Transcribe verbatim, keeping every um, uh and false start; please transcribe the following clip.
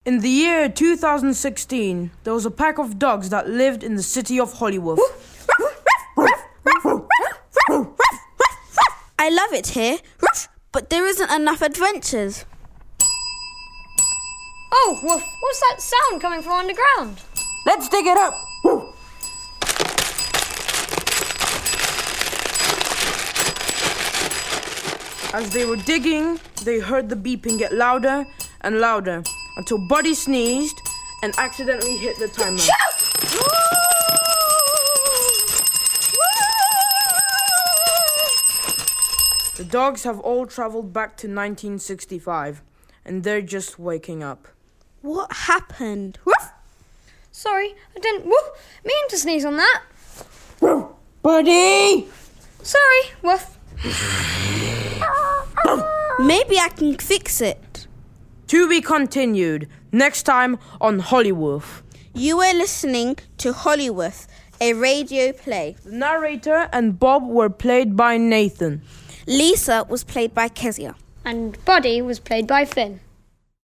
In the year two thousand sixteen, there was a pack of dogs that lived in the city of Hollywood. I love it here, but there isn't enough adventures. Oh, Woof, what's that sound coming from underground? Let's dig it up. As they were digging, they heard the beeping get louder and louder until Buddy sneezed and accidentally hit the timer. The dogs have all traveled back to nineteen sixty-five, and they're just waking up. What happened? Sorry, I didn't woof, mean to sneeze on that. Buddy! Sorry, Woof. Maybe I can fix it. To be continued, next time on Hollywood. You were listening to Hollywood, a radio play. The narrator and Bob were played by Nathan. Lisa was played by Kezia. And Buddy was played by Finn.